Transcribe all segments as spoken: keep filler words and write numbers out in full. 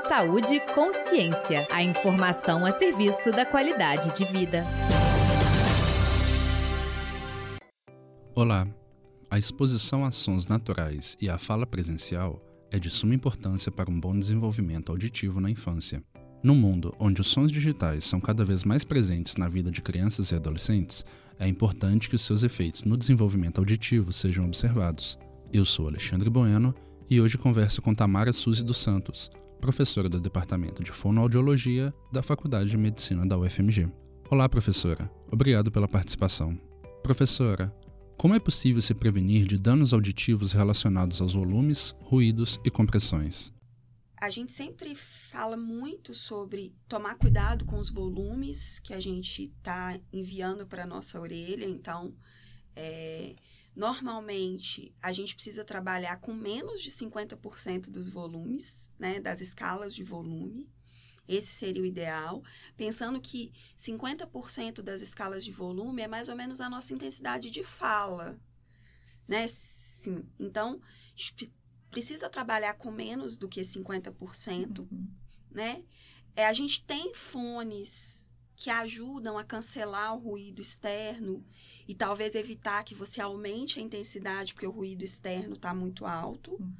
Saúde e consciência. A informação a serviço da qualidade de vida. Olá. A exposição a sons naturais e a fala presencial é de suma importância para um bom desenvolvimento auditivo na infância. No mundo onde os sons digitais são cada vez mais presentes na vida de crianças e adolescentes, é importante que os seus efeitos no desenvolvimento auditivo sejam observados. Eu sou Alexandre Bueno e hoje converso com Tamara Suzy dos Santos, professora do Departamento de Fonoaudiologia da Faculdade de Medicina da U F M G. Olá, professora. Obrigado pela participação. Professora, como é possível se prevenir de danos auditivos relacionados aos volumes, ruídos e compressões? A gente sempre fala muito sobre tomar cuidado com os volumes que a gente está enviando para a nossa orelha. Então, é, normalmente, a gente precisa trabalhar com menos de cinquenta por cento dos volumes, né, das escalas de volume. Esse seria o ideal. Pensando que cinquenta por cento das escalas de volume é mais ou menos a nossa intensidade de fala, né? Sim. Então, a gente precisa trabalhar com menos do que cinquenta por cento, uhum. né? É, a gente tem fones que ajudam a cancelar o ruído externo e talvez evitar que você aumente a intensidade, porque o ruído externo está muito alto. Uhum.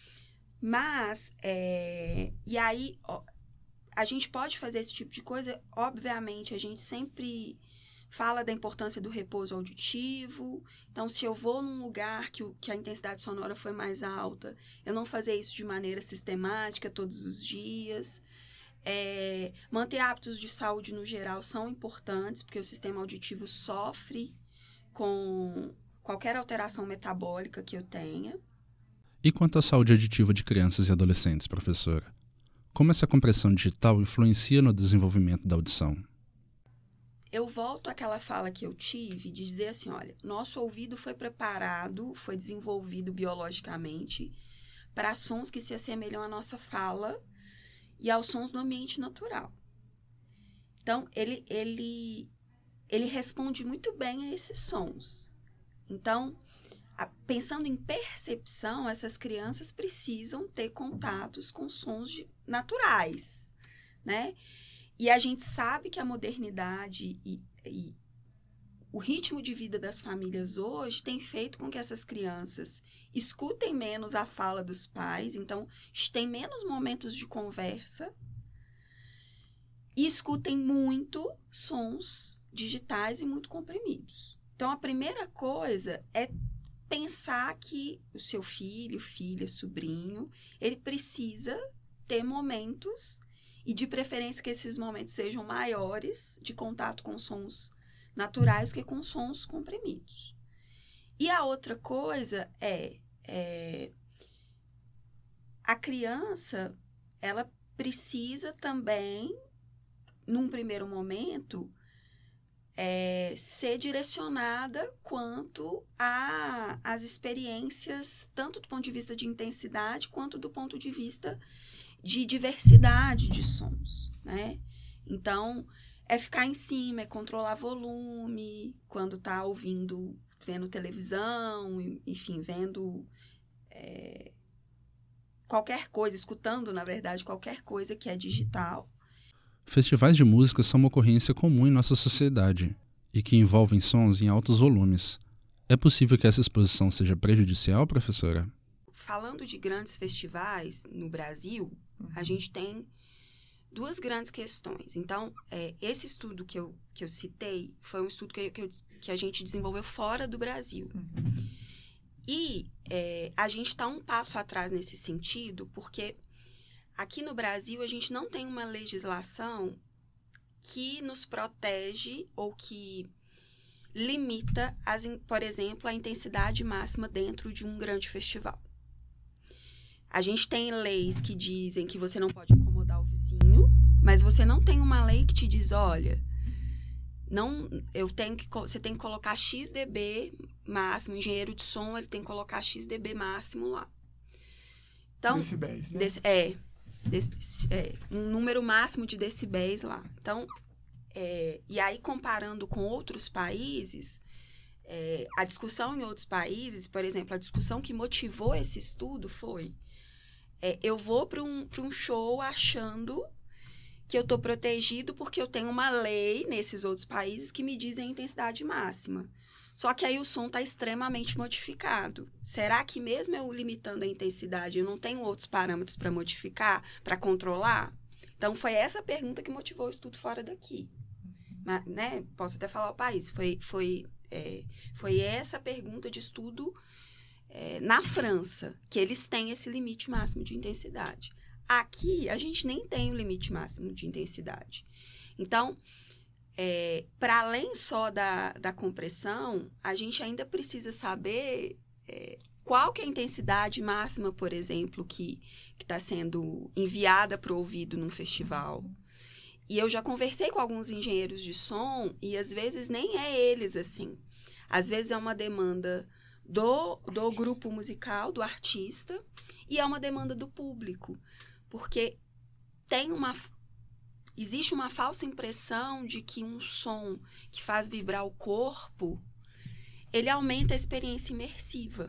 Mas, é, e aí, ó, a gente pode fazer esse tipo de coisa. Obviamente, a gente sempre fala da importância do repouso auditivo. Então, se eu vou num lugar que, o, que a intensidade sonora foi mais alta, eu não fazer isso de maneira sistemática todos os dias. É, manter hábitos de saúde no geral são importantes, porque o sistema auditivo sofre com qualquer alteração metabólica que eu tenha. E quanto à saúde auditiva de crianças e adolescentes, professora? Como essa compressão digital influencia no desenvolvimento da audição? Eu volto àquela fala que eu tive de dizer assim, olha, nosso ouvido foi preparado, foi desenvolvido biologicamente para sons que se assemelham à nossa fala e aos sons do ambiente natural. Então, ele, ele, ele responde muito bem a esses sons. Então, a, pensando em percepção, essas crianças precisam ter contatos com sons de, naturais, né? E a gente sabe que a modernidade e, e o ritmo de vida das famílias hoje tem feito com que essas crianças escutem menos a fala dos pais. Então, a gente tem menos momentos de conversa e escutem muito sons digitais e muito comprimidos. Então, a primeira coisa é pensar que o seu filho, filha, sobrinho, ele precisa ter momentos, e de preferência que esses momentos sejam maiores, de contato com sons naturais do que com sons comprimidos. E a outra coisa é, é a criança, ela precisa também, num primeiro momento, é, ser direcionada quanto às experiências, tanto do ponto de vista de intensidade, quanto do ponto de vista de diversidade de sons, né? Então, é ficar em cima, é controlar volume, quando está ouvindo, vendo televisão, enfim, vendo é, qualquer coisa, escutando, na verdade, qualquer coisa que é digital. Festivais de música são uma ocorrência comum em nossa sociedade e que envolvem sons em altos volumes. É possível que essa exposição seja prejudicial, professora? Falando de grandes festivais no Brasil, uhum. a gente tem duas grandes questões. Então, é, esse estudo que eu, que eu citei foi um estudo que, que, eu, que a gente desenvolveu fora do Brasil. Uhum. E é, a gente está um passo atrás nesse sentido, porque aqui no Brasil a gente não tem uma legislação que nos protege ou que limita, as, por exemplo, a intensidade máxima dentro de um grande festival. A gente tem leis que dizem que você não pode incomodar o vizinho, mas você não tem uma lei que te diz, olha, não, eu tenho que, você tem que colocar X dB máximo, o engenheiro de som ele tem que colocar X dB máximo lá. Então, decibéis, né? Dec, é, dec, é, um número máximo de decibéis lá. Então, é, e aí comparando com outros países, é, a discussão em outros países, por exemplo, a discussão que motivou esse estudo foi é, eu vou para um, para um show achando que eu estou protegido porque eu tenho uma lei nesses outros países que me dizem a intensidade máxima. Só que aí o som está extremamente modificado. Será que mesmo eu limitando a intensidade, eu não tenho outros parâmetros para modificar, para controlar? Então, foi essa pergunta que motivou o estudo fora daqui. Mas, né? Posso até falar o país. Foi, foi, é, foi essa pergunta de estudo é, na França, que eles têm esse limite máximo de intensidade. Aqui, a gente nem tem o limite máximo de intensidade. Então, é, para além só da, da compressão, a gente ainda precisa saber é, qual que é a intensidade máxima, por exemplo, que está sendo enviada para o ouvido num festival. E eu já conversei com alguns engenheiros de som e, às vezes, nem é eles, assim. Às vezes, é uma demanda do, do grupo musical, do artista, e é uma demanda do público. Porque tem uma... Existe uma falsa impressão de que um som que faz vibrar o corpo, ele aumenta a experiência imersiva.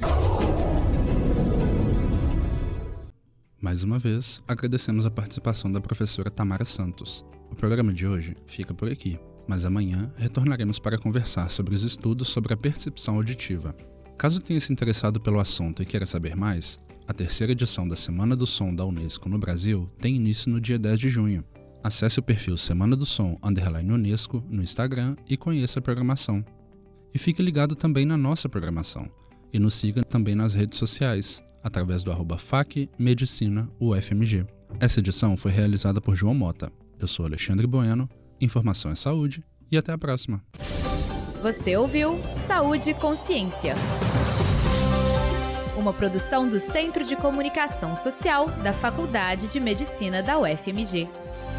Mais uma vez, agradecemos a participação da professora Tamara Santos. O programa de hoje fica por aqui, mas amanhã retornaremos para conversar sobre os estudos sobre a percepção auditiva. Caso tenha se interessado pelo assunto e queira saber mais, a terceira edição da Semana do Som da Unesco no Brasil tem início no dia dez de junho. Acesse o perfil Semana do Som underline Unesco no Instagram e conheça a programação. E fique ligado também na nossa programação. E nos siga também nas redes sociais, através do arroba F A C Medicina U F M G. Essa edição foi realizada por João Mota. Eu sou Alexandre Bueno, informação é saúde e até a próxima. Você ouviu Saúde e Consciência. Uma produção do Centro de Comunicação Social da Faculdade de Medicina da U F M G.